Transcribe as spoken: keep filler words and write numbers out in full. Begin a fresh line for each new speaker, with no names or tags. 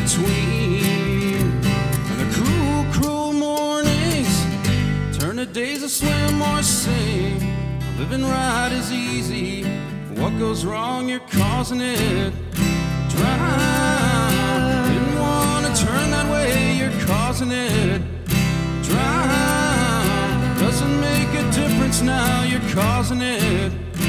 between. And the cruel, cruel mornings turn to days of swim or sing. Living right is easy. What goes wrong, you're causing it. Drown. Didn't want to turn that way, you're causing it. Drown. Doesn't make a difference now, you're causing it.